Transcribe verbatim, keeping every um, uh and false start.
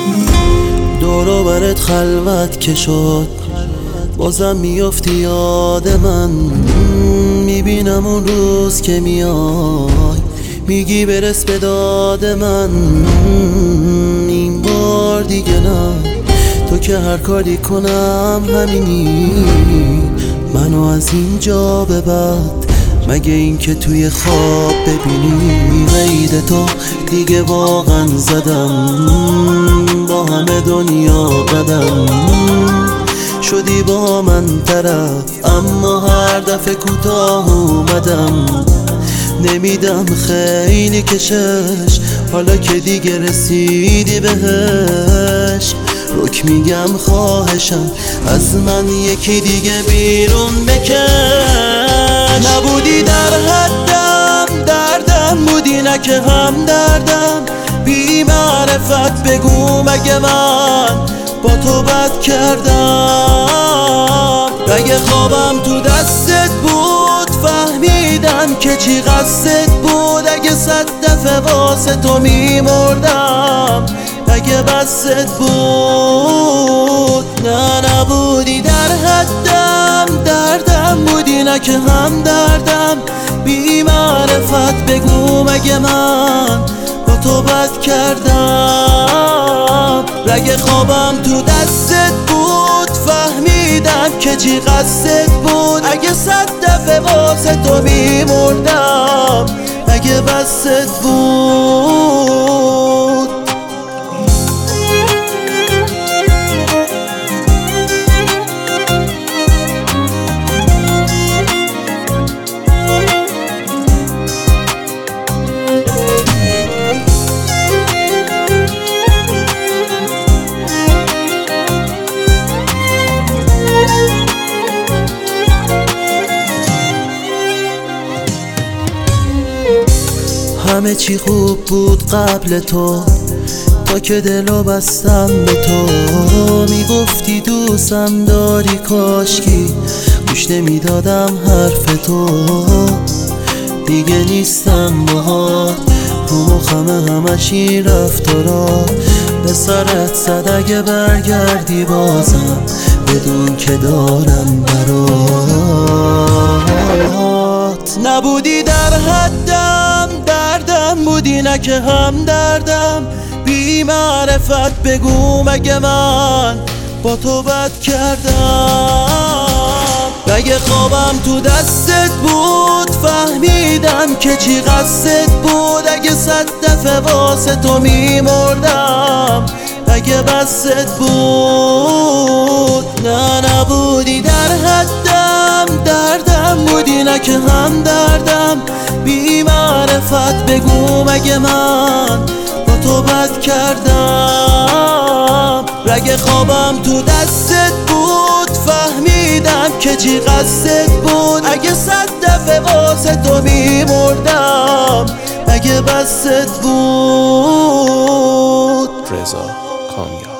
دورو برت خلوت که شد، بازم میافتی یاد من. میبینم اون روز که میای میگی برس به داد من. این بار دیگه نه، تو که هر کاری کنم همینی. منو از اینجا به بعد مگه این که توی خواب ببینی. قید تو دیگه واقعا زدم، با همه دنیا قدم شدی با من طرف، اما هر دفعه کوتاه اومدم. نمیدم خیلی کشش، حالا که دیگه رسیدی بهش. رک میگم خواهشم از من یکی دیگه بیرون بکش. نبودی در حدم، دردم بودی نه که هم دردم. بی معرفت بگو مگه من با تو بد کردم. اگه خوابم تو دستت بود فهمیدم که چی قصدت بود. اگه صد دفعه واسه تو میمردم اگه بست بود. نه نبودی در حدم، دردم بودی نه که هم دردم. بی معرفت بگو مگه من با تو بد کردم. رگ خوابم تو دستت بود فهمیدم که چی قصدت بود. اگه صد دفعه واسه تو میمردم اگه بست بود. همه چی خوب بود قبل تو، تا که دلو بستم به تو. میگفتی دوستم داری کاشکی گوش نمیدادم حرف تو. دیگه نیستم باهات، رو مخمه همش این رفتارا. به سرت زد اگه برگردی بازم بدون که دارم برات. نبودی در حدم، دردم بودی نه که هم دردم. بی معرفت بگو مگه من با تو بد کردم. اگه خوابم تو دستت بود فهمیدم که چی قصدت بود. اگه صد دفعه واسه تو میمردم اگه بست بود. نه نبودی در حدم، دردم بودی نه که هم دردم. بی معرفت بگو مگه من با تو بد کردم. رگ خوابم تو دستت بود فهمیدم که چی قصدت بود. اگه صد دفعه واسه تو میمردم اگه بست بود. رضا کامیاب.